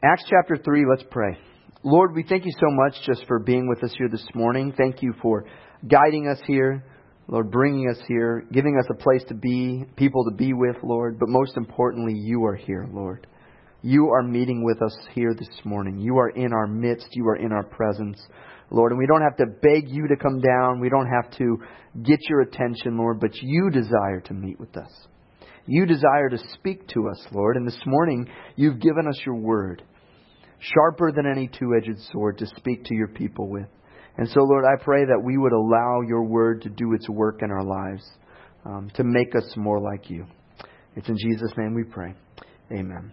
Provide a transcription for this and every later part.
Acts chapter 3, let's pray. Lord, we thank you so much just for being with us here this morning. Thank you for guiding us here. Lord, bringing us here, giving us a place to be, people to be with, Lord. But most importantly, you are here, Lord. You are meeting with us here this morning. You are in our midst. You are in our presence, Lord. And we don't have to beg you to come down. We don't have to get your attention, Lord. But you desire to meet with us. You desire to speak to us, Lord. And this morning, you've given us your word, sharper than any two-edged sword, to speak to your people with. And so, Lord, I pray that we would allow your word to do its work in our lives, to make us more like you. It's in Jesus' name we pray. Amen.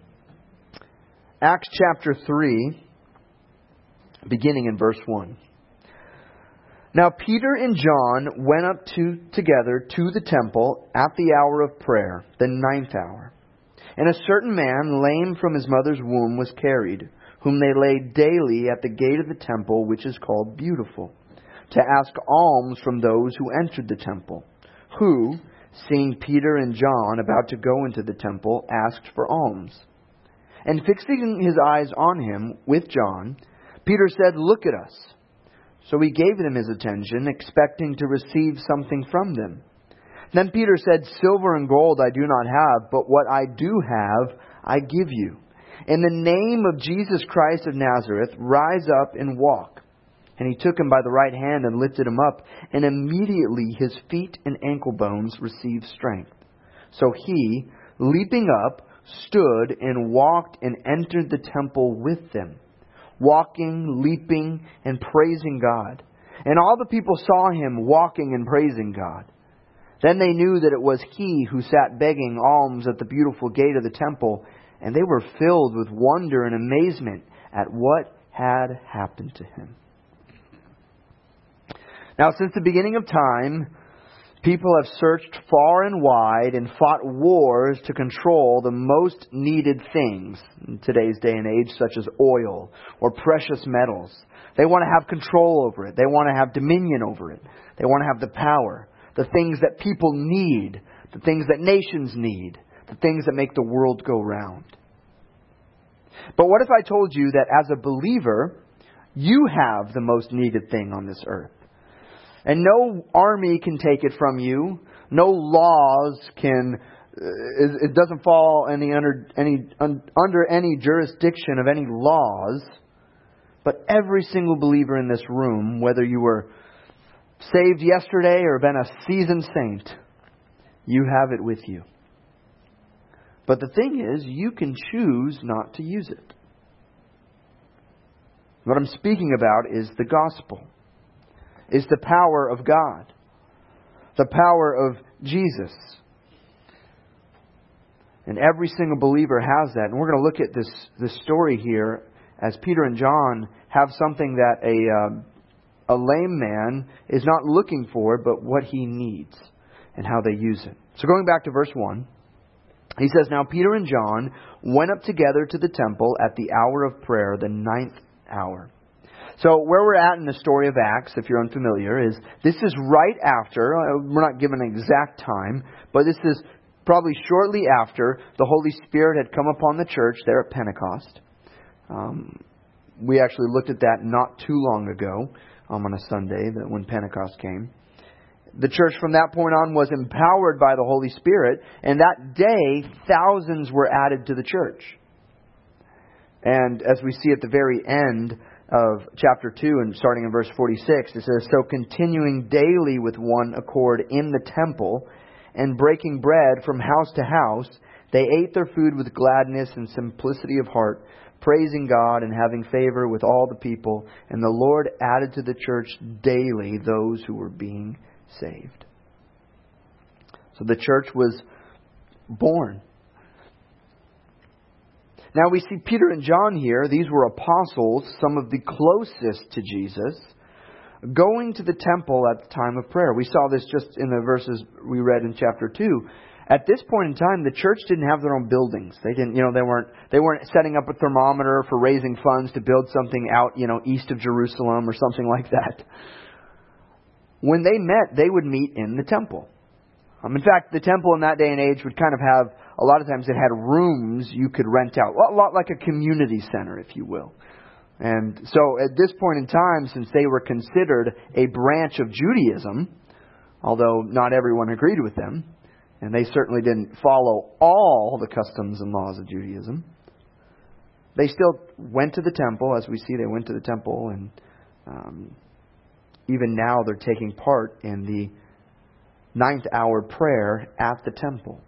Acts chapter 3, beginning in verse 1. Now Peter and John went up together to the temple at the hour of prayer, the 9th hour. And a certain man, lame from his mother's womb, was carried, whom they laid daily at the gate of the temple, which is called Beautiful, to ask alms from those who entered the temple, who, seeing Peter and John about to go into the temple, asked for alms. And fixing his eyes on him with John, Peter said, "Look at us." So he gave them his attention, expecting to receive something from them. Then Peter said, "Silver and gold I do not have, but what I do have I give you. In the name of Jesus Christ of Nazareth, rise up and walk." And he took him by the right hand and lifted him up, and immediately his feet and ankle bones received strength. So he, leaping up, stood and walked and entered the temple with them, walking, leaping, and praising God. And all the people saw him walking and praising God. Then they knew that it was he who sat begging alms at the beautiful gate of the temple, and they were filled with wonder and amazement at what had happened to him. Now, since the beginning of time, people have searched far and wide and fought wars to control the most needed things in today's day and age, such as oil or precious metals. They want to have control over it. They want to have dominion over it. They want to have the power, the things that people need, the things that nations need, the things that make the world go round. But what if I told you that as a believer, you have the most needed thing on this earth? And no army can take it from you. No laws can. It doesn't fall under any jurisdiction of any laws. But every single believer in this room, whether you were saved yesterday or been a seasoned saint, you have it with you. But the thing is, you can choose not to use it. What I'm speaking about is the gospel. Is the power of God. The power of Jesus. And every single believer has that. And we're going to look at this story here as Peter and John have something that a lame man is not looking for, but what he needs and how they use it. So going back to verse 1, he says, "Now Peter and John went up together to the temple at the hour of prayer, the 9th hour." So where we're at in the story of Acts, if you're unfamiliar, is this is right after, we're not given an exact time, but this is probably shortly after the Holy Spirit had come upon the church there at Pentecost. We actually looked at that not too long ago on a Sunday when Pentecost came. The church from that point on was empowered by the Holy Spirit, and that day thousands were added to the church. And as we see at the very end of chapter 2 and starting in verse 46, it says, "So continuing daily with one accord in the temple and breaking bread from house to house, they ate their food with gladness and simplicity of heart, praising God and having favor with all the people. And the Lord added to the church daily those who were being saved." So the church was born. Now we see Peter and John here. These were apostles, some of the closest to Jesus, going to the temple at the time of prayer. We saw this just in the verses we read in chapter 2. At this point in time, the church didn't have their own buildings. They didn't, they weren't setting up a thermometer for raising funds to build something out, east of Jerusalem or something like that. When they met, they would meet in the temple. In fact, the temple in that day and age would kind of have a lot of times it had rooms you could rent out. A lot like a community center, if you will. And so at this point in time, since they were considered a branch of Judaism, although not everyone agreed with them, and they certainly didn't follow all the customs and laws of Judaism, they still went to the temple. As we see, they went to the temple, and even now they're taking part in the 9th hour prayer at the temple.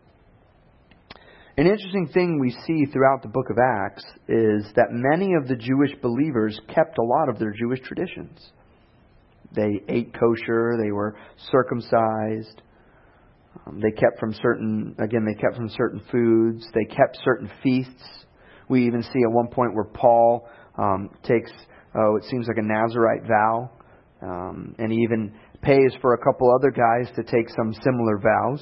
An interesting thing we see throughout the book of Acts is that many of the Jewish believers kept a lot of their Jewish traditions. They ate kosher, they were circumcised, they kept from certain foods, they kept certain feasts. We even see at one point where Paul takes, it seems like a Nazirite vow, and he even pays for a couple other guys to take some similar vows.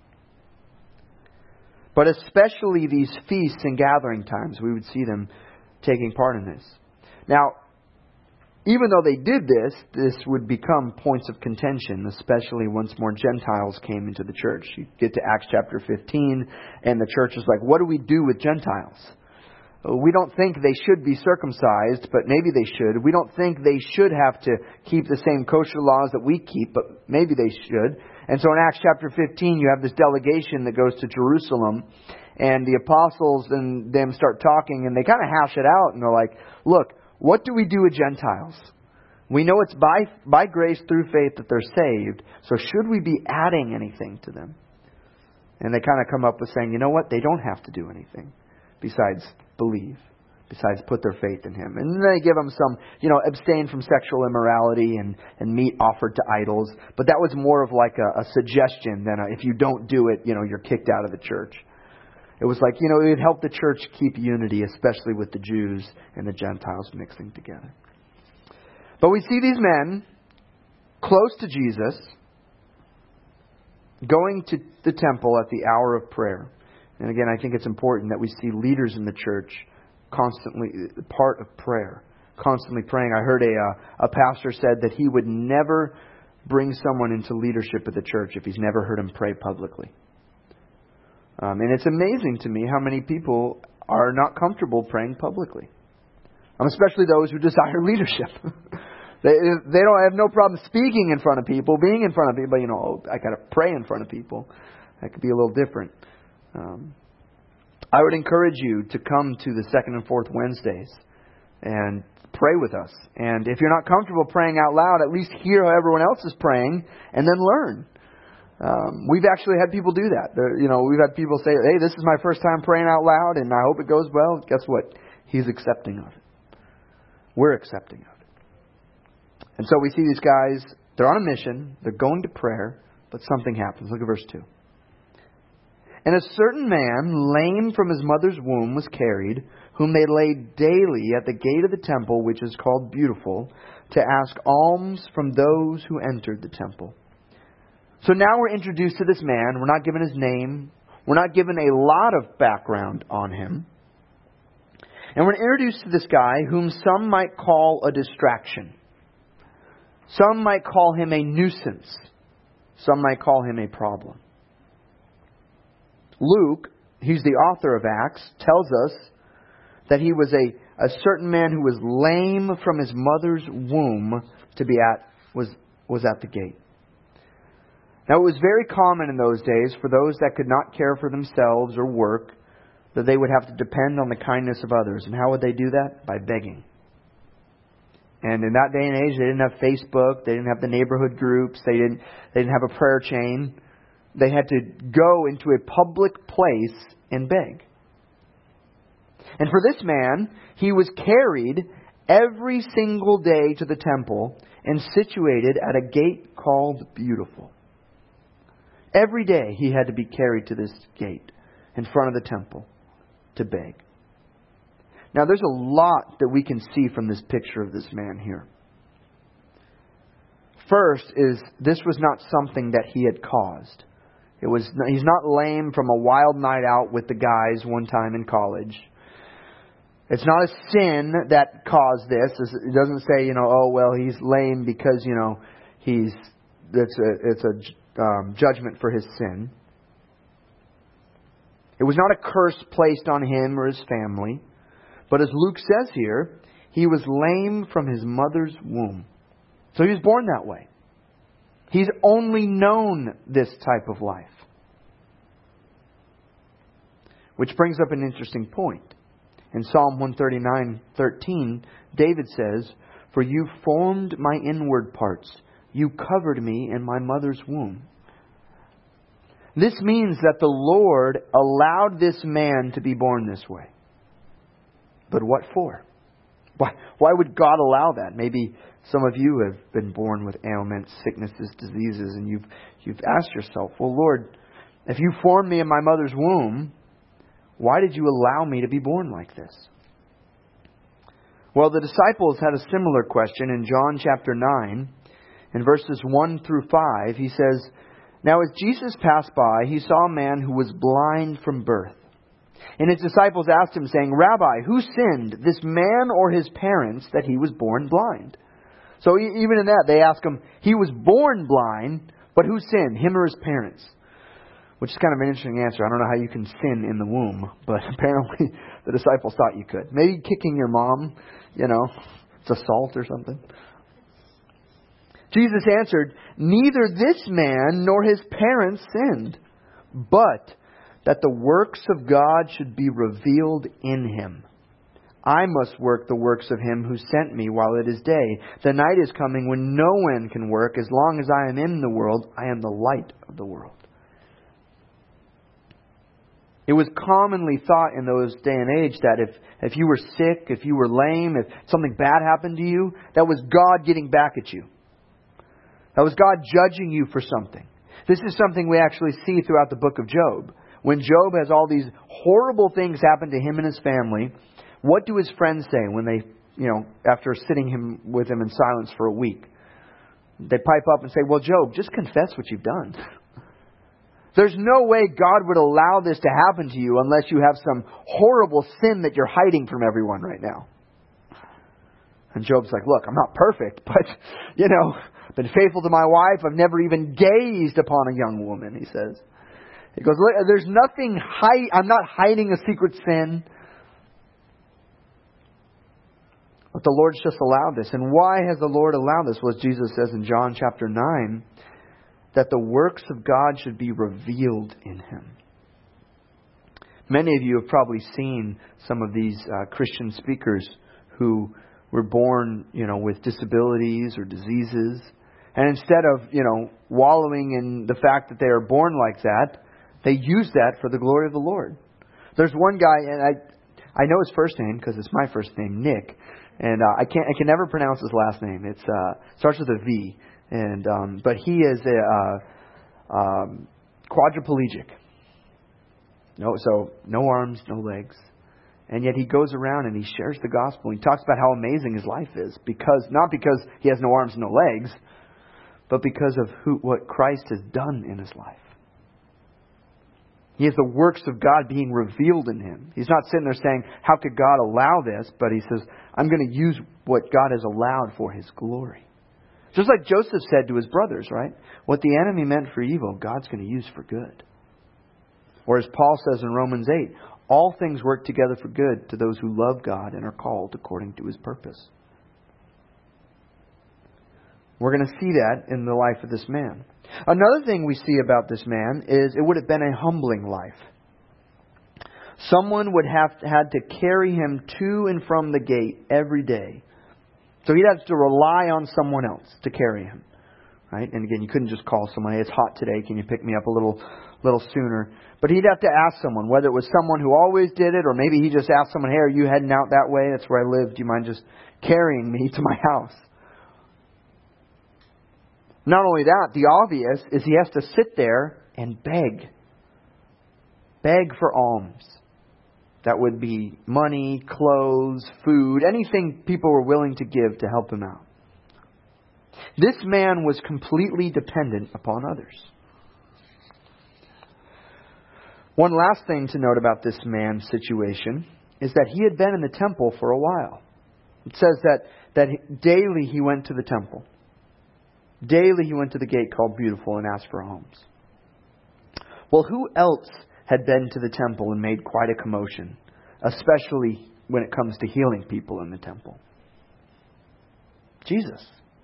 But especially these feasts and gathering times, we would see them taking part in this. Now, even though they did this, this would become points of contention, especially once more Gentiles came into the church. You get to Acts chapter 15, and the church is like, what do we do with Gentiles? We don't think they should be circumcised, but maybe they should. We don't think they should have to keep the same kosher laws that we keep, but maybe they should. And so in Acts chapter 15, you have this delegation that goes to Jerusalem, and the apostles and them start talking, and they kind of hash it out, and they're like, look, what do we do with Gentiles? We know it's by grace through faith that they're saved, so should we be adding anything to them? And they kind of come up with saying, you know what, they don't have to do anything besides believe, besides put their faith in Him. And then they give them some, abstain from sexual immorality and meat offered to idols. But that was more of like a suggestion than if you don't do it, you're kicked out of the church. It was like, it would help the church keep unity, especially with the Jews and the Gentiles mixing together. But we see these men close to Jesus going to the temple at the hour of prayer. And again, I think it's important that we see leaders in the church constantly part of prayer, constantly praying. I heard a pastor said that he would never bring someone into leadership of the church if he's never heard him pray publicly. And it's amazing to me how many people are not comfortable praying publicly, especially those who desire leadership. They don't have no problem speaking in front of people, being in front of people. But I got to pray in front of people. That could be a little different. I would encourage you to come to the second and fourth Wednesdays and pray with us. And if you're not comfortable praying out loud, at least hear how everyone else is praying and then learn. We've actually had people do that. We've had people say, hey, this is my first time praying out loud and I hope it goes well. Guess what? He's accepting of it. We're accepting of it. And so we see these guys, they're on a mission, they're going to prayer, but something happens. Look at verse 2. And a certain man, lame from his mother's womb, was carried, whom they laid daily at the gate of the temple, which is called Beautiful, to ask alms from those who entered the temple. So now we're introduced to this man. We're not given his name. We're not given a lot of background on him. And we're introduced to this guy whom some might call a distraction. Some might call him a nuisance. Some might call him a problem. Luke, he's the author of Acts, tells us that he was a certain man who was lame from his mother's womb was at the gate. Now, it was very common in those days for those that could not care for themselves or work, that they would have to depend on the kindness of others. And how would they do that? By begging. And in that day and age, they didn't have Facebook, they didn't have the neighborhood groups, they didn't have a prayer chain. They had to go into a public place and beg. And for this man, he was carried every single day to the temple and situated at a gate called Beautiful. Every day he had to be carried to this gate in front of the temple to beg. Now there's a lot that we can see from this picture of this man here. First is this was not something that he had caused. He's not lame from a wild night out with the guys one time in college. It's not a sin that caused this. It doesn't say, he's lame because, it's a judgment for his sin. It was not a curse placed on him or his family. But as Luke says here, he was lame from his mother's womb. So he was born that way. He's only known this type of life. Which brings up an interesting point. In Psalm 139:13, David says, "For you formed my inward parts. You covered me in my mother's womb." This means that the Lord allowed this man to be born this way. But what for? Why would God allow that? Maybe some of you have been born with ailments, sicknesses, diseases, and you've asked yourself, well, Lord, if you formed me in my mother's womb, why did you allow me to be born like this? Well, the disciples had a similar question in John chapter 9. In verses 1 through 5, he says, "Now as Jesus passed by, he saw a man who was blind from birth. And his disciples asked him, saying, 'Rabbi, who sinned, this man or his parents, that he was born blind?'" So even in that, they ask him, he was born blind, but who sinned, him or his parents? Which is kind of an interesting answer. I don't know how you can sin in the womb, but apparently the disciples thought you could. Maybe kicking your mom, it's assault or something. Jesus answered, "Neither this man nor his parents sinned, but that the works of God should be revealed in him. I must work the works of him who sent me while it is day. The night is coming when no one can work. As long as I am in the world, I am the light of the world." It was commonly thought in those day and age that if you were sick, if you were lame, if something bad happened to you, that was God getting back at you. That was God judging you for something. This is something we actually see throughout the book of Job. When Job has all these horrible things happen to him and his family, what do his friends say when they, after sitting with him in silence for a week? They pipe up and say, "Well, Job, just confess what you've done." There's no way God would allow this to happen to you unless you have some horrible sin that you're hiding from everyone right now. And Job's like, "Look, I'm not perfect, but, I've been faithful to my wife. I've never even gazed upon a young woman," he says. He goes, "Look, there's nothing, I'm not hiding a secret sin." But the Lord's just allowed this. And why has the Lord allowed this? Well, as Jesus says in John chapter 9, that the works of God should be revealed in him. Many of you have probably seen some of these Christian speakers who were born, with disabilities or diseases. And instead of, wallowing in the fact that they are born like that, they use that for the glory of the Lord. There's one guy, and I know his first name because it's my first name, Nick, and I can never pronounce his last name. It starts with a V, but he is a quadriplegic. No arms, no legs. And yet he goes around and he shares the gospel. He talks about how amazing his life is, not because he has no arms and no legs, but because of what Christ has done in his life. He has the works of God being revealed in him. He's not sitting there saying, "How could God allow this?" But he says, "I'm going to use what God has allowed for his glory." Just like Joseph said to his brothers, right? What the enemy meant for evil, God's going to use for good. Or as Paul says in Romans 8, all things work together for good to those who love God and are called according to his purpose. We're going to see that in the life of this man. Another thing we see about this man is it would have been a humbling life. Someone would have had to carry him to and from the gate every day. So he'd have to rely on someone else to carry him. Right? And again, you couldn't just call someone, "Hey, it's hot today, can you pick me up a little sooner?" But he'd have to ask someone, whether it was someone who always did it, or maybe he just asked someone, "Hey, are you heading out that way? That's where I live. Do you mind just carrying me to my house?" Not only that, the obvious is he has to sit there and beg. Beg for alms. That would be money, clothes, food, anything people were willing to give to help him out. This man was completely dependent upon others. One last thing to note about this man's situation is that he had been in the temple for a while. It says that daily he went to the temple. Daily he went to the gate called Beautiful and asked for alms. Well, who else had been to the temple and made quite a commotion, especially when it comes to healing people in the temple. Jesus.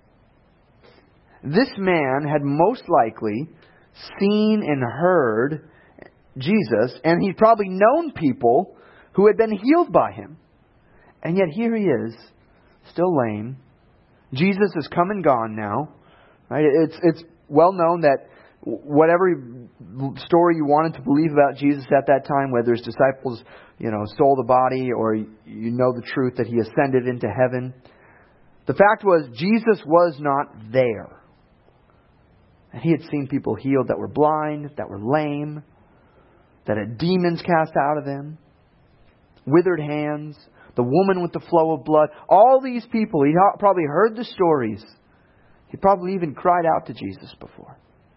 This man had most likely seen and heard Jesus, and he'd probably known people who had been healed by him. And yet here he is, still lame. Jesus has come and gone now. Right? It's well known that whatever story you wanted to believe about Jesus at that time, whether his disciples, stole the body, or you know the truth that he ascended into heaven, the fact was Jesus was not there. And he had seen people healed that were blind, that were lame, that had demons cast out of them, withered hands, the woman with the flow of blood. All these people, he probably heard the stories. He probably even cried out to Jesus before.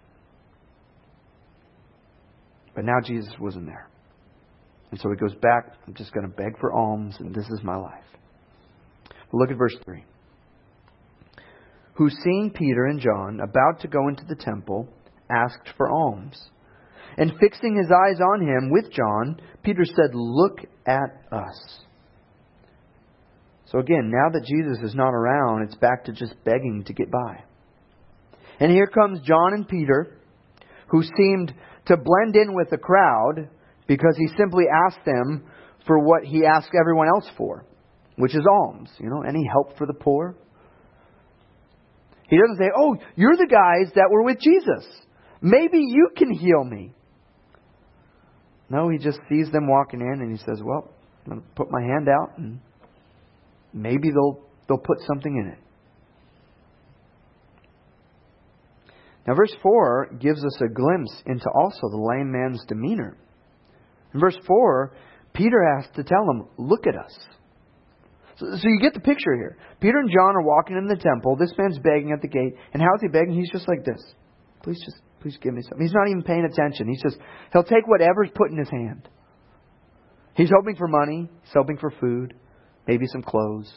But now Jesus wasn't there. And so he goes back, I'm just going to beg for alms, and this is my life. Well, look at verse 3. Who, seeing Peter and John about to go into the temple, asked for alms. And fixing his eyes on him with John, Peter said, "Look at us." So again, now that Jesus is not around, it's back to just begging to get by. And here comes John and Peter, who seemed to blend in with the crowd because he simply asked them for what he asked everyone else for, which is alms. Any help for the poor. He doesn't say, "Oh, you're the guys that were with Jesus. Maybe you can heal me." No, he just sees them walking in and he says, "Well, I'm going to put my hand out and maybe they'll put something in it." Now verse 4 gives us a glimpse into also the lame man's demeanor. In verse 4, Peter has to tell him, "Look at us." So you get the picture here. Peter and John are walking in the temple. This man's begging at the gate. And how is he begging? He's just like this. Please give me something. He's not even paying attention. He'll take whatever's put in his hand. He's hoping for money. He's hoping for food. Maybe some clothes.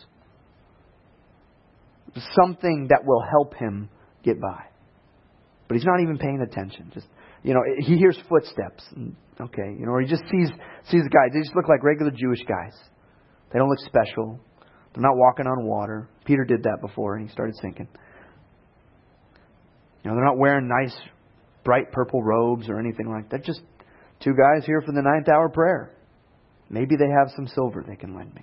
Something that will help him get by. But he's not even paying attention. He hears footsteps. Or he just sees the guys. They just look like regular Jewish guys. They don't look special. They're not walking on water. Peter did that before and he started sinking. They're not wearing nice, bright purple robes or anything like that. Just two guys here for the 9th hour prayer. Maybe they have some silver they can lend me.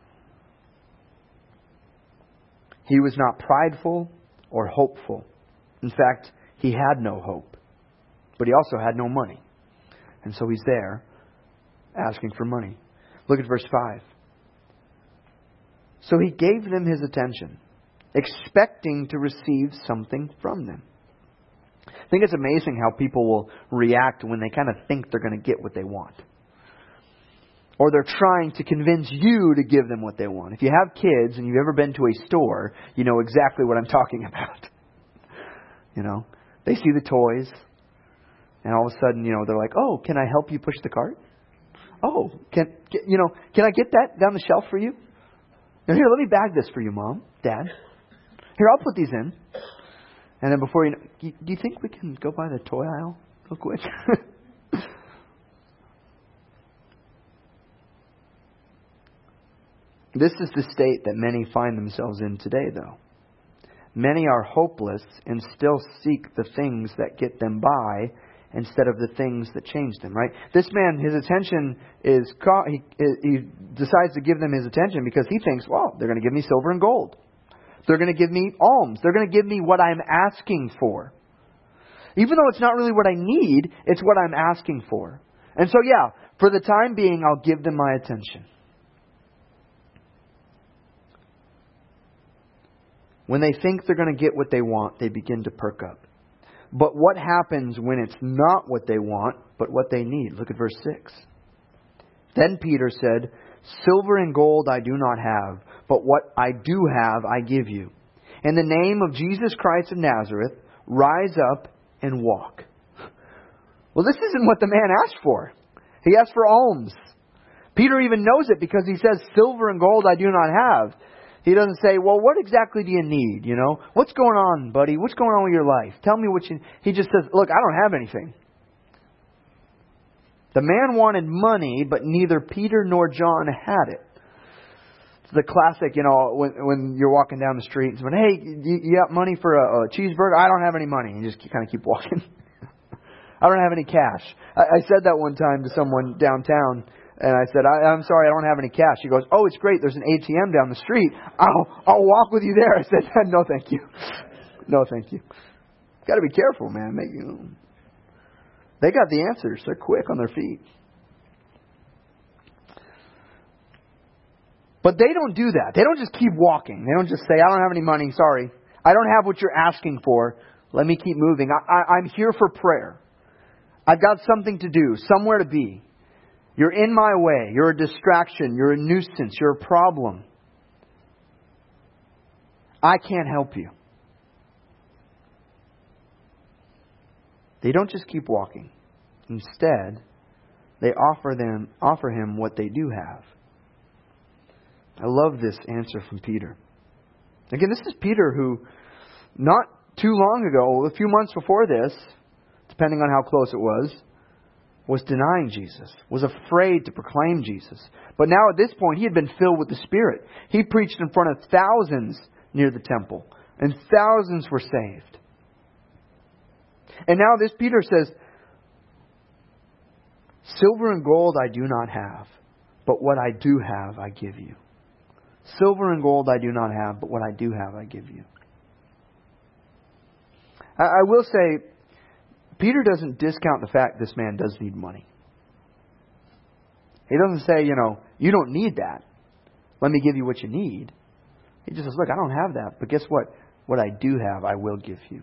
He was not prideful or hopeful. In fact, he had no hope. But he also had no money. And so he's there asking for money. Look at verse 5. So he gave them his attention, expecting to receive something from them. I think it's amazing how people will react when they kind of think they're going to get what they want. Or they're trying to convince you to give them what they want. If you have kids and you've ever been to a store, you know exactly what I'm talking about. They see the toys, and all of a sudden, they're like, "Oh, can I help you push the cart? Oh, can I get that down the shelf for you? Now, here, let me bag this for you, Mom, Dad. Here, I'll put these in." And then before do you think we can go by the toy aisle real quick? This is the state that many find themselves in today, though. Many are hopeless and still seek the things that get them by instead of the things that change them, right? This man, his attention is caught. He decides to give them his attention because he thinks, well, they're going to give me silver and gold. They're going to give me alms. They're going to give me what I'm asking for. Even though it's not really what I need, it's what I'm asking for. And so, for the time being, I'll give them my attention. When they think they're going to get what they want, they begin to perk up. But what happens when it's not what they want, but what they need? Look at verse 6. Then Peter said, "Silver and gold I do not have, but what I do have I give you. In the name of Jesus Christ of Nazareth, rise up and walk." Well, this isn't what the man asked for. He asked for alms. Peter even knows it because he says, "Silver and gold I do not have." He doesn't say, "Well, what exactly do you need? What's going on, buddy? What's going on with your life? Tell me what you..." He just says, "Look, I don't have anything." The man wanted money, but neither Peter nor John had it. It's the classic, when you're walking down the street and someone, hey, you got money for a cheeseburger? I don't have any money. And you just kind of keep walking. I don't have any cash. I said that one time to someone downtown, and I said, I'm sorry, I don't have any cash. He goes, oh, it's great. There's an ATM down the street. I'll walk with you there. I said, no, thank you. No, thank you. Got to be careful, man. They got the answers. They're quick on their feet. But they don't do that. They don't just keep walking. They don't just say, I don't have any money. Sorry. I don't have what you're asking for. Let me keep moving. I'm here for prayer. I've got something to do, somewhere to be. You're in my way. You're a distraction. You're a nuisance. You're a problem. I can't help you. They don't just keep walking. Instead, they offer him what they do have. I love this answer from Peter. Again, this is Peter who, not too long ago, a few months before this, depending on how close it was denying Jesus, was afraid to proclaim Jesus. But now at this point, he had been filled with the Spirit. He preached in front of thousands near the temple, and thousands were saved. And now this Peter says, silver and gold I do not have, but what I do have I give you. Silver and gold I do not have, but what I do have I give you. I will say, Peter doesn't discount the fact this man does need money. He doesn't say, you don't need that. Let me give you what you need. He just says, look, I don't have that, but guess what? What I do have, I will give you.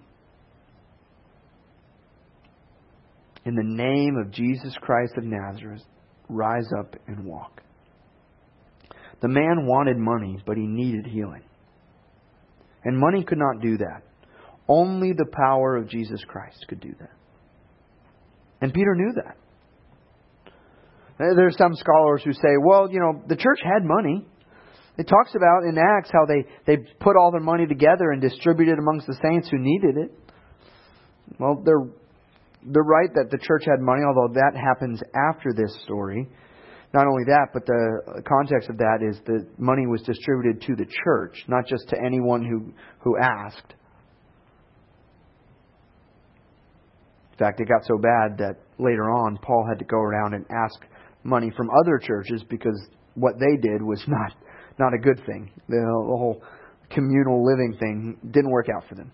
In the name of Jesus Christ of Nazareth, rise up and walk. The man wanted money, but he needed healing. And money could not do that. Only the power of Jesus Christ could do that. And Peter knew that. There's some scholars who say, well, the church had money. It talks about in Acts how they put all their money together and distributed amongst the saints who needed it. Well, they're right that the church had money, although that happens after this story. Not only that, but the context of that is the money was distributed to the church, not just to anyone who asked. In fact, it got so bad that later on, Paul had to go around and ask money from other churches because what they did was not a good thing. The whole communal living thing didn't work out for them.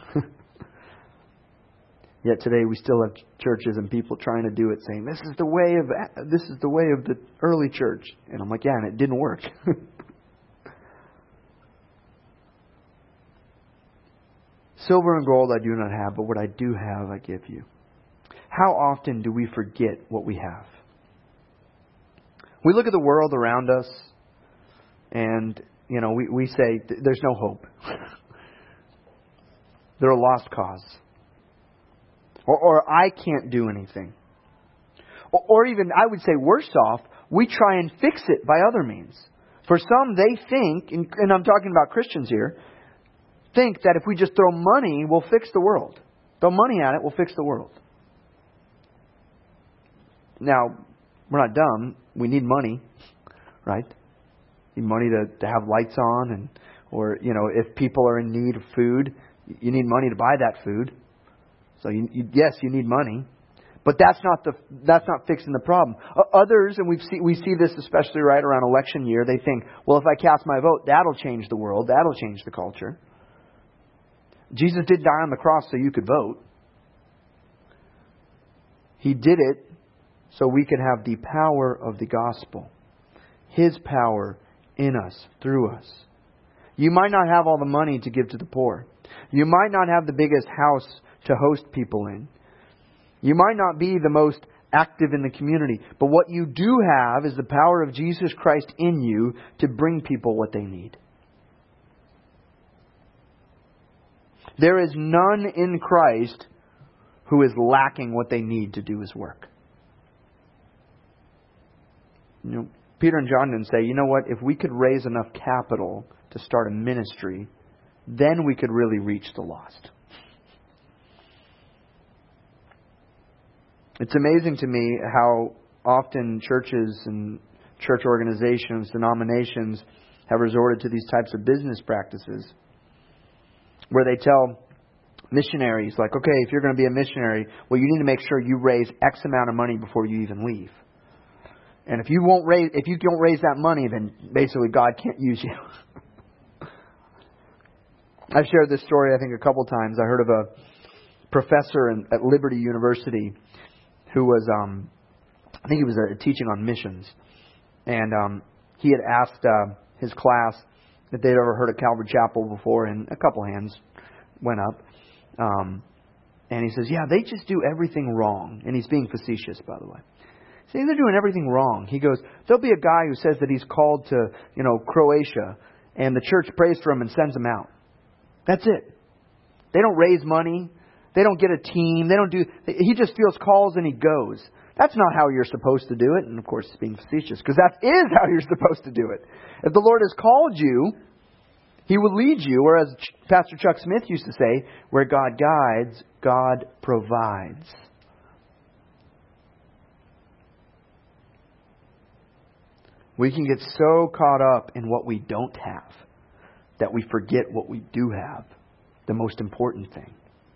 Yet today we still have churches and people trying to do it, saying this is the way of the early church, and I'm like, yeah, and it didn't work. Silver and gold I do not have, but what I do have I give you. How often do we forget what we have? We look at the world around us, and we say there's no hope. They're a lost cause. Or I can't do anything. Or even, I would say worse off, we try and fix it by other means. For some, they think, and I'm talking about Christians here, think that if we just throw money, we'll fix the world. Throw money at it, we'll fix the world. Now, we're not dumb. We need money, right? You need money to have lights on, or if people are in need of food, you need money to buy that food. So yes, you need money, but that's not fixing the problem. Others, and we see this especially right around election year, they think, well, if I cast my vote, that'll change the world, that'll change the culture. Jesus did die on the cross so you could vote. He did it so we could have the power of the gospel, His power in us, through us. You might not have all the money to give to the poor. You might not have the biggest house to host people in. You might not be the most active in the community. But what you do have is the power of Jesus Christ in you to bring people what they need. There is none in Christ who is lacking what they need to do His work. Peter and John didn't say, you know what, if we could raise enough capital to start a ministry, then we could really reach the lost. It's amazing to me how often churches and church organizations, denominations have resorted to these types of business practices where they tell missionaries, like, okay, if you're going to be a missionary, well, you need to make sure you raise X amount of money before you even leave. And if you don't raise that money, then basically God can't use you. I've shared this story, I think, a couple times. I heard of a professor at Liberty University who was, I think he was teaching on missions. And he had asked his class if they'd ever heard of Calvary Chapel before, and a couple hands went up. And he says, yeah, they just do everything wrong. And he's being facetious, by the way. See, they're doing everything wrong. He goes, there'll be a guy who says that he's called to, Croatia, and the church prays for him and sends him out. That's it. They don't raise money. They don't get a team. He just feels calls and he goes. That's not how you're supposed to do it. And of course, it's being facetious, because that is how you're supposed to do it. If the Lord has called you, He will lead you, or as Pastor Chuck Smith used to say, where God guides, God provides. We can get so caught up in what we don't have that we forget what we do have, the most important thing.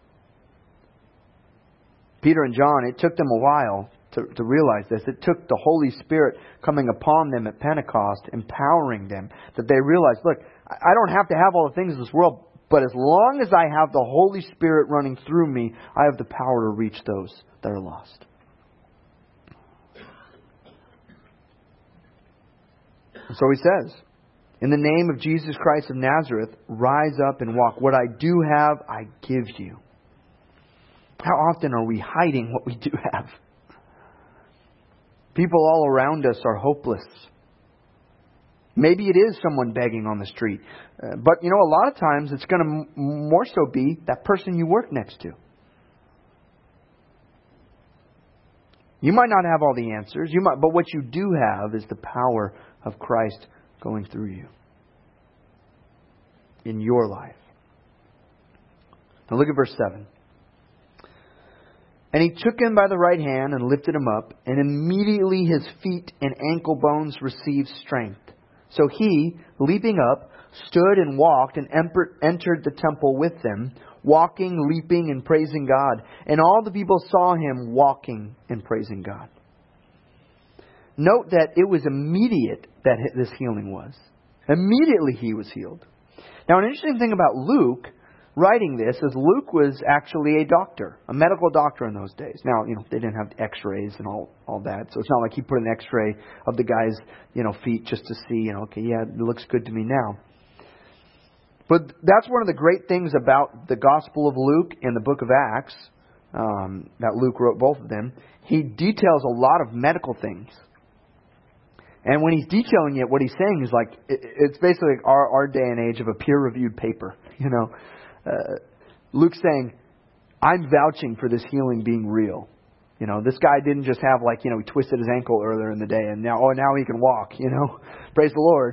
Peter and John, it took them a while to realize this. It took the Holy Spirit coming upon them at Pentecost, empowering them, that they realized, look, I don't have to have all the things of this world, but as long as I have the Holy Spirit running through me, I have the power to reach those that are lost. So he says, in the name of Jesus Christ of Nazareth, rise up and walk. What I do have, I give you. How often are we hiding what we do have? People all around us are hopeless. Maybe it is someone begging on the street. But, a lot of times it's going to more so be that person you work next to. You might not have all the answers, but what you do have is the power of Christ going through you in your life. Now look at verse 7. And he took him by the right hand and lifted him up, and immediately his feet and ankle bones received strength. So he, leaping up, stood and walked and entered the temple with them, walking, leaping, and praising God. And all the people saw him walking and praising God. Note that it was immediate that this healing was. Immediately he was healed. Now, an interesting thing about Luke writing this is Luke was actually a doctor, a medical doctor in those days. Now, they didn't have x-rays and all that, so it's not like he put an x-ray of the guy's, feet just to see, okay, yeah, it looks good to me now. But that's one of the great things about the Gospel of Luke and the book of Acts, that Luke wrote both of them. He details a lot of medical things. And when he's detailing it, what he's saying is like, it's basically like our day and age of a peer-reviewed paper, Luke's saying, I'm vouching for this healing being real. This guy didn't just have he twisted his ankle earlier in the day and now he can walk, Praise the Lord.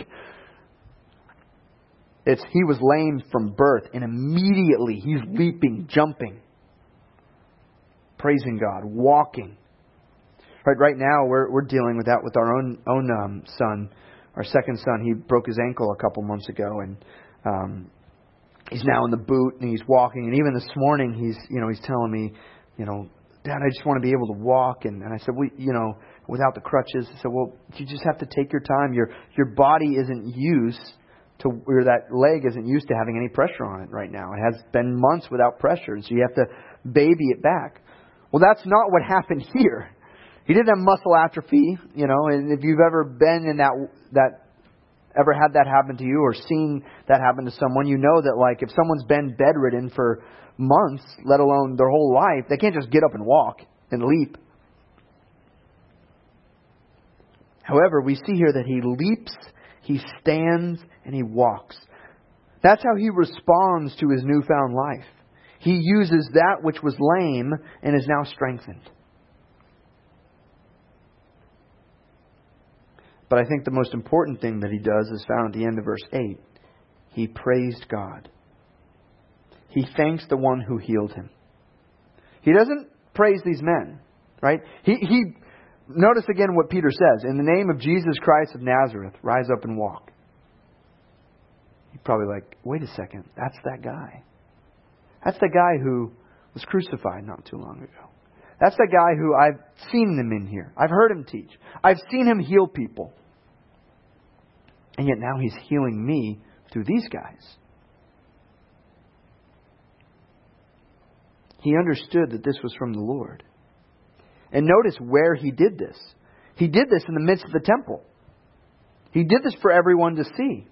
He was lame from birth and immediately he's leaping, jumping, praising God, walking. Right now we're dealing with that with our own son, our second son. He broke his ankle a couple months ago and he's now in the boot and he's walking. And even this morning he's telling me, Dad, I just want to be able to walk. And I said, without the crutches. I said, well, you just have to take your time. Your body isn't used to, or that leg isn't used to having any pressure on it right now. It has been months without pressure, so you have to baby it back. Well, that's not what happened here. He didn't have muscle atrophy, and if you've ever been in that ever had that happen to you or seen that happen to someone, that if someone's been bedridden for months, let alone their whole life, they can't just get up and walk and leap. However, we see here that he leaps, he stands, and he walks. That's how he responds to his newfound life. He uses that which was lame and is now strengthened. But I think the most important thing that he does is found at the end of verse 8. He praised God. He thanks the one who healed him. He doesn't praise these men, right? He notice again what Peter says. In the name of Jesus Christ of Nazareth, rise up and walk. You're probably like, wait a second, that's that guy. That's the guy who was crucified not too long ago. That's the guy who I've seen him in here. I've heard him teach. I've seen him heal people. And yet now he's healing me through these guys. He understood that this was from the Lord. And notice where he did this. He did this in the midst of the temple. He did this for everyone to see.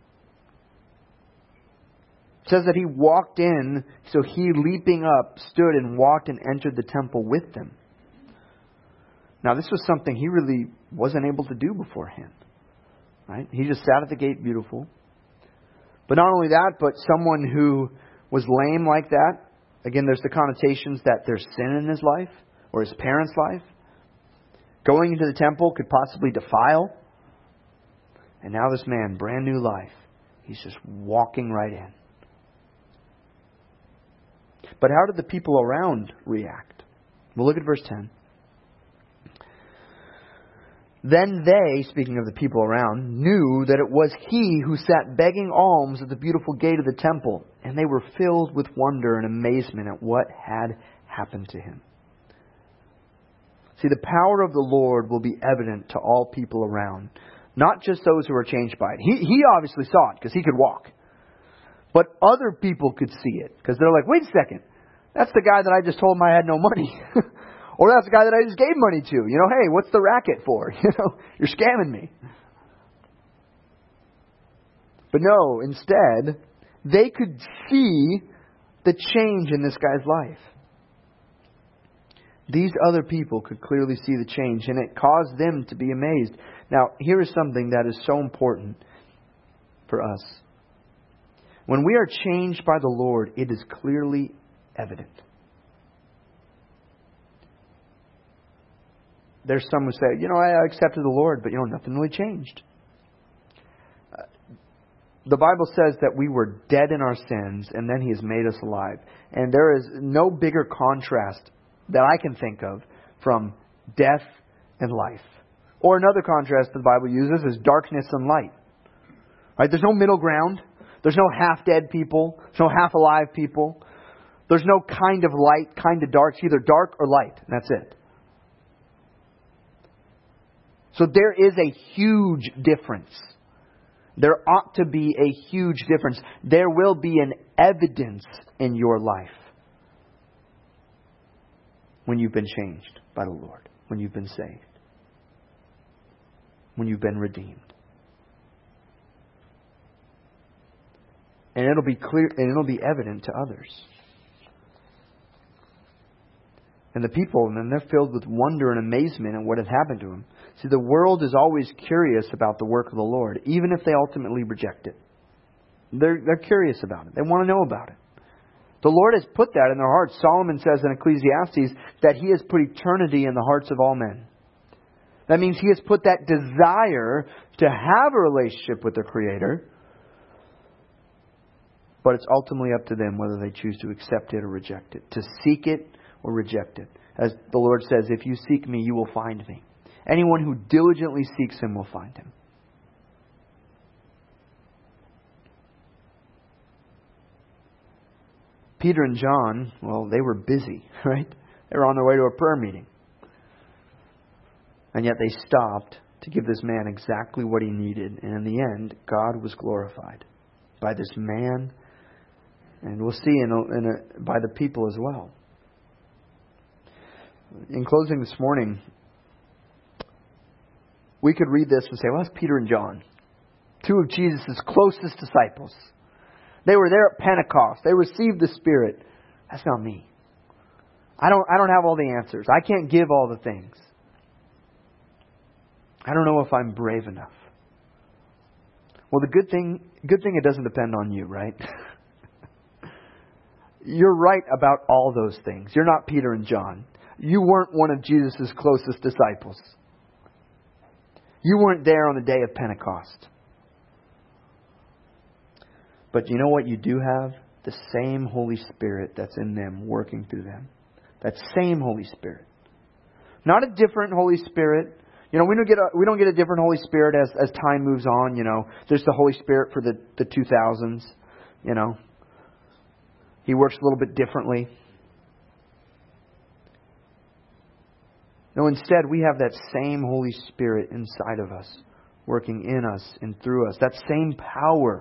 It says that he walked in, so he, leaping up, stood and walked and entered the temple with them. Now this was something he really wasn't able to do beforehand. Right? He just sat at the gate beautiful. But not only that, but someone who was lame like that, again, there's the connotations that there's sin in his life or his parents' life. Going into the temple could possibly defile. And now this man, brand new life, he's just walking right in. But how did the people around react? Well, look at verse 10. Then they, speaking of the people around, knew that it was he who sat begging alms at the beautiful gate of the temple, and they were filled with wonder and amazement at what had happened to him. See, the power of the Lord will be evident to all people around, not just those who are changed by it. He obviously saw it because he could walk. But other people could see it because they're like, wait a second, that's the guy that I just told him I had no money. Or that's the guy that I just gave money to. You know, hey, what's the racket for? You know, you're scamming me. But no, instead, they could see the change in this guy's life. These other people could clearly see the change, and it caused them to be amazed. Now, here is something that is so important for us. When we are changed by the Lord, it is clearly evident. There's some who say, you know, I accepted the Lord, but, you know, nothing really changed. The Bible says that we were dead in our sins, and then He has made us alive. And there is no bigger contrast that I can think of from death and life. Or another contrast the Bible uses is darkness and light. Right? There's no middle ground. There's no half-dead people. There's no half-alive people. There's no kind of light, kind of dark. It's either dark or light. And that's it. So there is a huge difference. There ought to be a huge difference. There will be an evidence in your life when you've been changed by the Lord, when you've been saved, when you've been redeemed. And it'll be clear, and it'll be evident to others. And the people, and then they're filled with wonder and amazement at what had happened to him. See, the world is always curious about the work of the Lord, even if they ultimately reject it. They're curious about it. They want to know about it. The Lord has put that in their hearts. Solomon says in Ecclesiastes that He has put eternity in the hearts of all men. That means He has put that desire to have a relationship with the Creator. But it's ultimately up to them whether they choose to accept it or reject it. To seek it or reject it. As the Lord says, if you seek me, you will find me. Anyone who diligently seeks Him will find Him. Peter and John, well, they were busy, right? They were on their way to a prayer meeting. And yet they stopped to give this man exactly what he needed. And in the end, God was glorified by this man. And we'll see by the people as well. In closing this morning, we could read this and say, well, that's Peter and John, two of Jesus' closest disciples. They were there at Pentecost. They received the Spirit. That's not me. I don't have all the answers. I can't give all the things. I don't know if I'm brave enough. Well, the good thing it doesn't depend on you, right? You're right about all those things. You're not Peter and John. You weren't one of Jesus' closest disciples. You weren't there on the day of Pentecost. But you know what you do have? The same Holy Spirit that's in them, working through them. That same Holy Spirit. Not a different Holy Spirit. You know, we don't get a different Holy Spirit as time moves on. You know, there's the Holy Spirit for the 2000s. You know, He works a little bit differently. No, instead we have that same Holy Spirit inside of us, working in us and through us. That same power.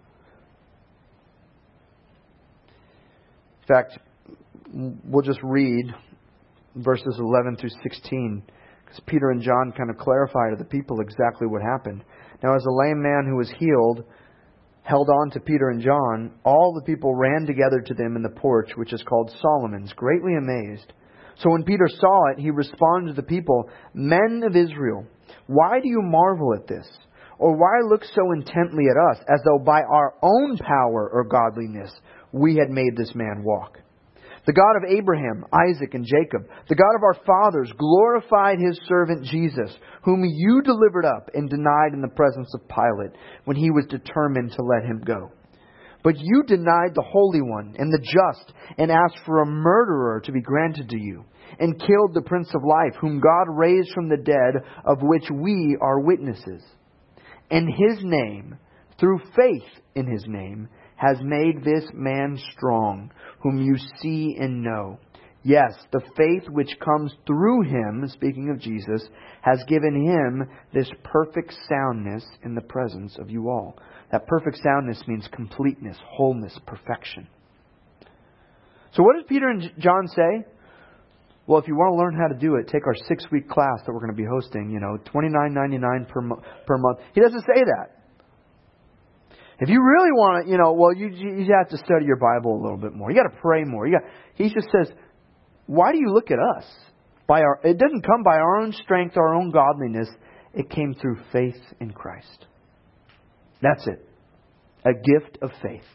In fact, we'll just read verses 11 through 16. Because Peter and John kind of clarify to the people exactly what happened. Now, as a lame man who was healed held on to Peter and John, all the people ran together to them in the porch, which is called Solomon's, greatly amazed. So when Peter saw it, he responded to the people, "Men of Israel, why do you marvel at this? Or why look so intently at us, as though by our own power or godliness we had made this man walk? The God of Abraham, Isaac, and Jacob, the God of our fathers, glorified His servant Jesus, whom you delivered up and denied in the presence of Pilate when he was determined to let Him go. But you denied the Holy One and the just, and asked for a murderer to be granted to you, and killed the Prince of Life, whom God raised from the dead, of which we are witnesses. And His name, through faith in His name, has made this man strong, whom you see and know. Yes, the faith which comes through Him," speaking of Jesus, "has given Him this perfect soundness in the presence of you all." That perfect soundness means completeness, wholeness, perfection. So what did Peter and John say? Well, if you want to learn how to do it, take our 6-week class that we're going to be hosting, $29.99 per month. He doesn't say that. If you really want to, you have to study your Bible a little bit more. You got to pray more. He just says, why do you look at us? It doesn't come by our own strength, our own godliness. It came through faith in Christ. That's it. A gift of faith.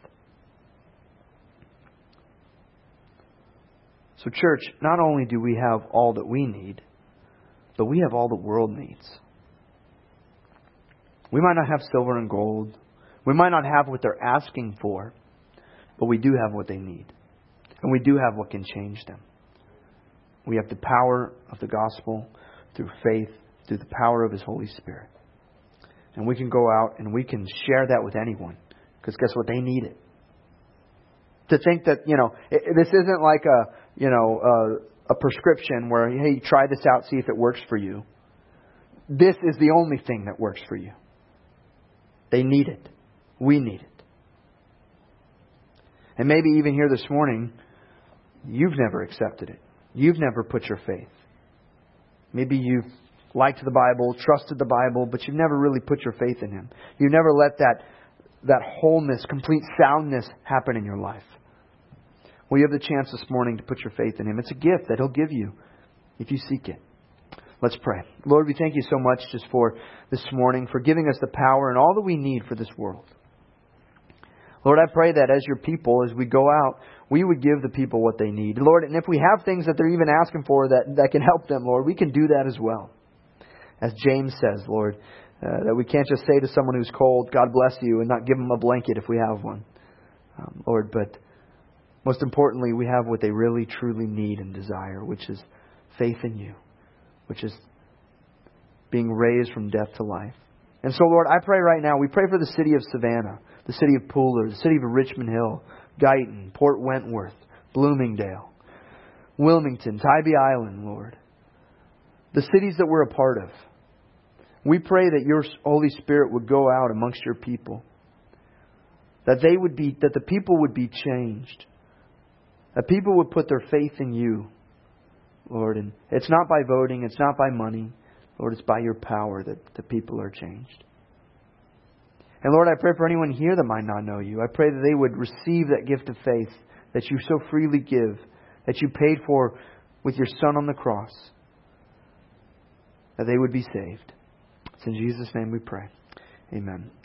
So church, not only do we have all that we need, but we have all the world needs. We might not have silver and gold. We might not have what they're asking for, but we do have what they need. And we do have what can change them. We have the power of the gospel through faith, through the power of His Holy Spirit. And we can go out and we can share that with anyone. Because guess what? They need it. To think that, this isn't like a prescription where, hey, try this out, see if it works for you. This is the only thing that works for you. They need it. We need it. And maybe even here this morning, you've never accepted it. You've never put your faith. Maybe you've liked the Bible, trusted the Bible, but you've never really put your faith in Him. You've never let that wholeness, complete soundness happen in your life. Well, you have the chance this morning to put your faith in Him. It's a gift that He'll give you if you seek it. Let's pray. Lord, we thank You so much just for this morning, for giving us the power and all that we need for this world. Lord, I pray that as Your people, as we go out, we would give the people what they need. Lord, and if we have things that they're even asking for that can help them, Lord, we can do that as well. As James says, Lord, that we can't just say to someone who's cold, God bless you, and not give them a blanket if we have one. Lord, but most importantly, we have what they really, truly need and desire, which is faith in You, which is being raised from death to life. And so, Lord, I pray right now, we pray for the city of Savannah, the city of Pooler, the city of Richmond Hill, Guyton, Port Wentworth, Bloomingdale, Wilmington, Tybee Island, Lord. The cities that we're a part of. We pray that Your Holy Spirit would go out amongst Your people. That the people would be changed. That people would put their faith in You, Lord. And it's not by voting, it's not by money. Lord, it's by Your power that the people are changed. And Lord, I pray for anyone here that might not know You. I pray that they would receive that gift of faith that You so freely give, that You paid for with Your Son on the cross. That they would be saved. It's in Jesus' name we pray. Amen.